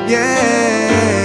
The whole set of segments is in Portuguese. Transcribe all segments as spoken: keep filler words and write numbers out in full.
yeah.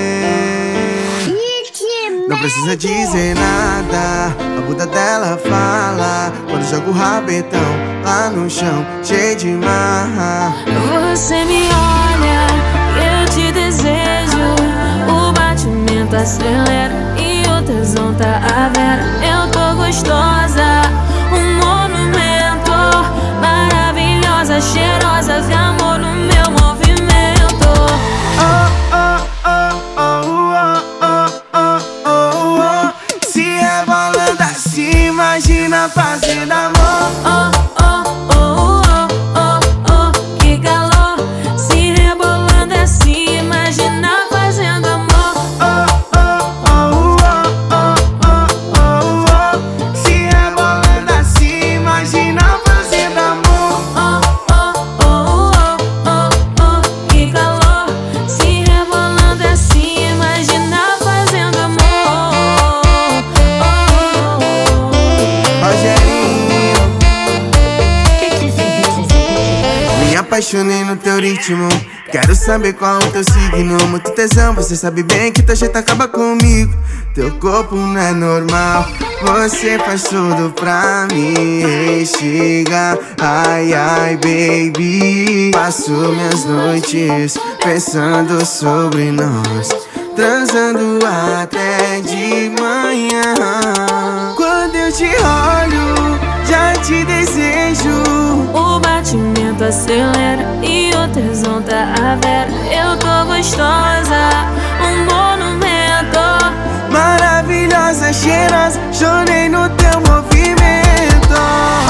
Não precisa dizer nada, a bunda dela fala quando joga o rabetão lá no chão, cheio de marra. Você me olha, eu te desejo, o batimento acelera e o tesão tá à vera. Eu tô gostosa, um monumento, maravilhosa, cheirosa de amor no meu movimento. Oh, oh, oh, oh, oh, oh, oh, oh. Se rebolando assim, imagina fazendo amor. Oh, oh, oh, oh, oh, oh, que calor. Se rebolando assim, imagina fazendo amor. Oh, oh, oh, oh, oh, oh, oh. Se rebolando assim, imagina fazendo amor. Oh, oh, oh, oh, oh, oh, que calor. Se rebolando assim, imagina fazendo amor. Rogerinho, me apaixonei no teu ritmo. Quero saber qual o teu signo. Muito tesão, você sabe bem que teu jeito acaba comigo. Teu corpo não é normal, você faz tudo pra me instigar. Ai, ai, baby, passo minhas noites pensando sobre nós, transando até de manhã. Quando eu te olho, já te desejo. O batimento acelera e o tesão tá à vera. Eu tô gostosa, um monumento, Maravilhosa, cheirosa, chorei no teu movimento.